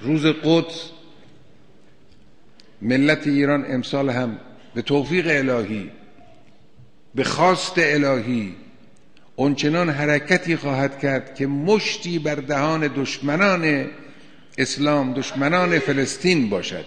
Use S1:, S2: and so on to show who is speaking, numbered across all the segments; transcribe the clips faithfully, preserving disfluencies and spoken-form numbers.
S1: روز قدس ملت ایران امسال هم به توفیق الهی، به خواست الهی، اونچنان حرکتی خواهد کرد که مشتی بر دهان دشمنان اسلام، دشمنان فلسطین باشد.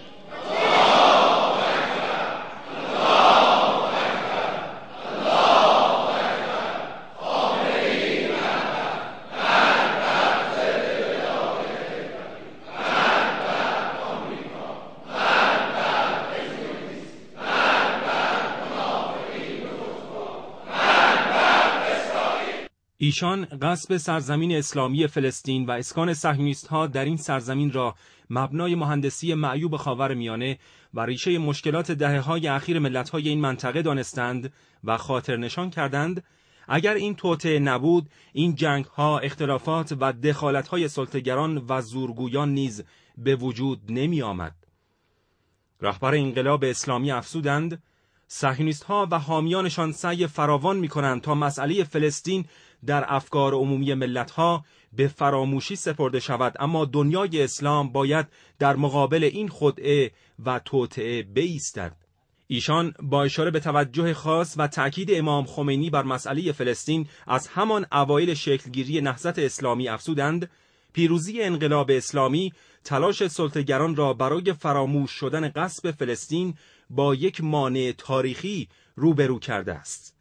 S2: ایشان غصب سرزمین اسلامی فلسطین و اسکان صهیونیست‌ها در این سرزمین را مبنای مهندسی معیوب خاورمیانه و ریشه مشکلات دهه‌های اخیر ملت‌های این منطقه دانستند و خاطر نشان کردند. اگر این توطئه نبود، این جنگ‌ها، اختلافات و دخالت‌های سلطه‌گران و زورگویان نیز به وجود نمی‌آمد. رهبر انقلاب اسلامی افزودند: صهیونیست‌ها و حامیانشان سعی فراوان می‌کنند تا مسئله فلسطین در افکار عمومی ملت‌ها به فراموشی سپرده شود، اما دنیای اسلام باید در مقابل این خدعه و توطئه بایستد. ایشان با اشاره به توجه خاص و تأکید امام خمینی بر مسئله فلسطین از همان اوایل شکلگیری نهضت اسلامی افزودند: پیروزی انقلاب اسلامی تلاش سلطه‌گران را برای فراموش شدن غصب فلسطین با یک مانع تاریخی روبرو کرده است.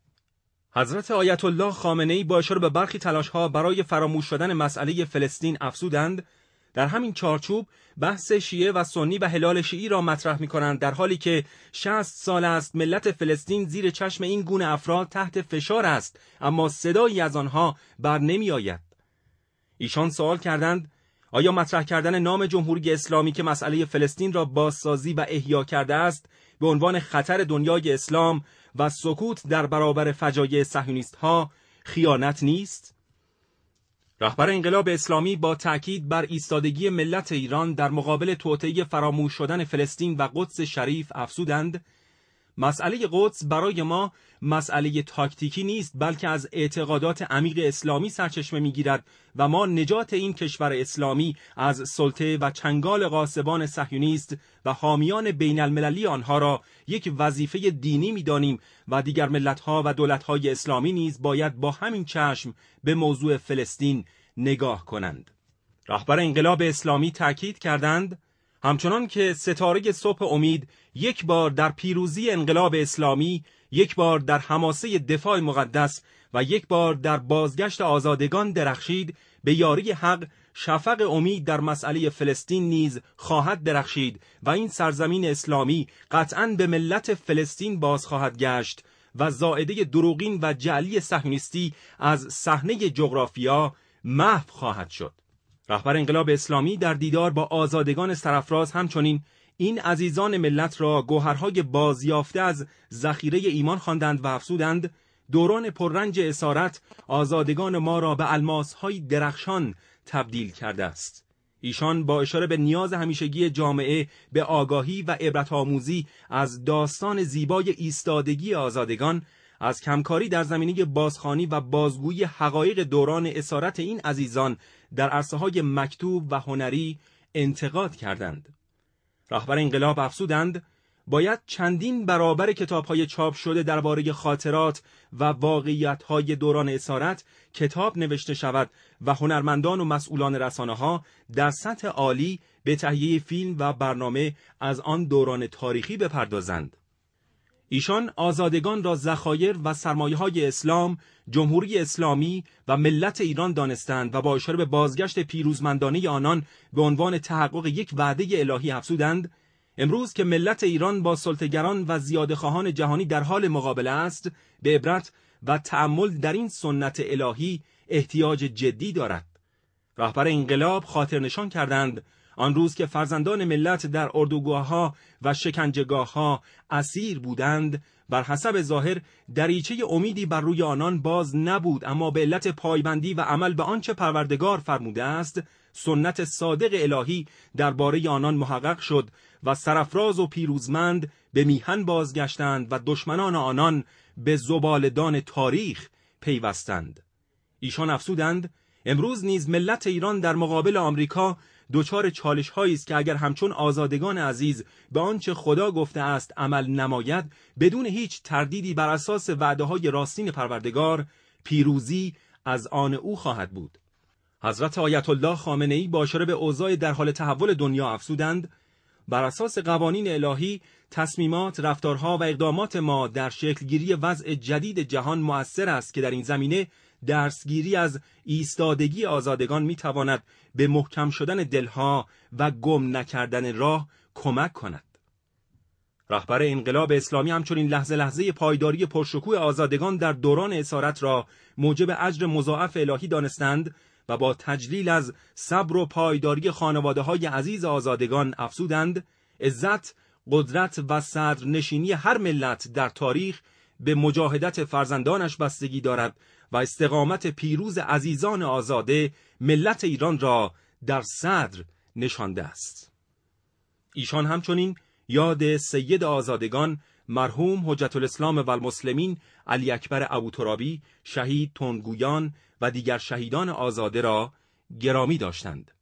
S2: حضرت آیت الله خامنه‌ای با اشاره به برخی تلاش‌ها برای فراموش شدن مسئله فلسطین افزودند: در همین چارچوب بحث شیعه و سنی و هلال شیعی را مطرح می‌کنند، در حالی که شصت سال است ملت فلسطین زیر چشم این گونه افراد تحت فشار است، اما صدایی از آنها بر نمی‌آید. ایشان سوال کردند: آیا مطرح کردن نام جمهوری اسلامی که مسئله فلسطین را بازسازی و احیا کرده است به عنوان خطر دنیای اسلام و سکوت در برابر فجایع صهیونیست‌ها خیانت نیست؟ رهبر انقلاب اسلامی با تأکید بر ایستادگی ملت ایران در مقابل توطئه فراموش شدن فلسطین و قدس شریف افزودند: مسئله قدس برای ما مسئله تاکتیکی نیست، بلکه از اعتقادات عمیق اسلامی سرچشمه می‌گیرد و ما نجات این کشور اسلامی از سلطه و چنگال غاصبان صهیونیست و حامیان بین المللی آنها را یک وظیفه دینی می‌دانیم و دیگر ملت‌ها و دولت‌های اسلامی نیز باید با همین چشم به موضوع فلسطین نگاه کنند. رهبر انقلاب اسلامی تأکید کردند: همچنان که ستاره صبح امید یک بار در پیروزی انقلاب اسلامی، یک بار در حماسه دفاع مقدس و یک بار در بازگشت آزادگان درخشید، به یاری حق شفق امید در مسئله فلسطین نیز خواهد درخشید و این سرزمین اسلامی قطعاً به ملت فلسطین باز خواهد گشت و زائده دروغین و جعلی صهیونیستی از صحنه جغرافیا محو خواهد شد. رهبر انقلاب اسلامی در دیدار با آزادگان سرافراز همچنین این عزیزان ملت را گوهرهای بازیافته از ذخیره ایمان خواندند و افزودند: دوران پررنج اسارت آزادگان ما را به الماس‌های درخشان تبدیل کرده است. ایشان با اشاره به نیاز همیشگی جامعه به آگاهی و عبرت آموزی از داستان زیبای ایستادگی آزادگان، از کمکاری در زمینه بازخوانی و بازگویی حقایق دوران اسارت این عزیزان در عرصه‌های مکتوب و هنری انتقاد کردند. رهبر انقلاب افزودند: باید چندین برابر کتاب‌های چاپ شده درباره خاطرات و واقعیت‌های دوران اسارت کتاب نوشته شود و هنرمندان و مسئولان رسانه‌ها در سطح عالی به تهیه فیلم و برنامه از آن دوران تاریخی بپردازند. ایشان آزادگان را ذخایر و سرمایه‌های اسلام، جمهوری اسلامی و ملت ایران دانستند و با اشاره به بازگشت پیروزمندانه آنان به عنوان تحقق یک وعده الهی افزودند: امروز که ملت ایران با سلطه‌گران و زیاده‌خواهان جهانی در حال مقابله است، به عبرت و تأمل در این سنت الهی احتیاج جدی دارد. رهبر انقلاب خاطر نشان کردند: آن روز که فرزندان ملت در اردوگاه‌ها و شکنجهگاه‌ها اسیر بودند، بر حسب ظاهر دریچه امیدی بر روی آنان باز نبود، اما به علت پایبندی و عمل به آنچه پروردگار فرموده است، سنت صادق الهی درباره آنان محقق شد و سرافراز و پیروزمند به میهن بازگشتند و دشمنان آنان به زبالدان تاریخ پیوستند. ایشان افزودند: امروز نیز ملت ایران در مقابل آمریکا دچار چالش هایی است که اگر همچون آزادگان عزیز به آنچه خدا گفته است عمل نماید، بدون هیچ تردیدی بر اساس وعده های راستین پروردگار پیروزی از آن او خواهد بود. حضرت آیت الله خامنه‌ای با اشاره به اوضاع در حال تحول دنیا افزودند: بر اساس قوانین الهی، تصمیمات، رفتارها و اقدامات ما در شکلگیری وضع جدید جهان مؤثر است که در این زمینه درسگیری از ایستادگی آزادگان میتواند به محکم شدن دلها و گم نکردن راه کمک کند. رهبر انقلاب اسلامی همچنین لحظه لحظه پایداری پرشکوه آزادگان در دوران اسارت را موجب اجر مضاعف الهی دانستند و با تجلیل از صبر و پایداری خانواده‌های عزیز آزادگان افزودند: عزت، قدرت و صدرنشینی هر ملت در تاریخ به مجاهدت فرزندانش بستگی دارد و استقامت پیروز عزیزان آزاده ملت ایران را در صدر نشانده است. ایشان همچنین یاد سید آزادگان مرحوم حجت الاسلام و المسلمین علی اکبر ابوترابی، شهید تندگویان و دیگر شهیدان آزاده را گرامی داشتند.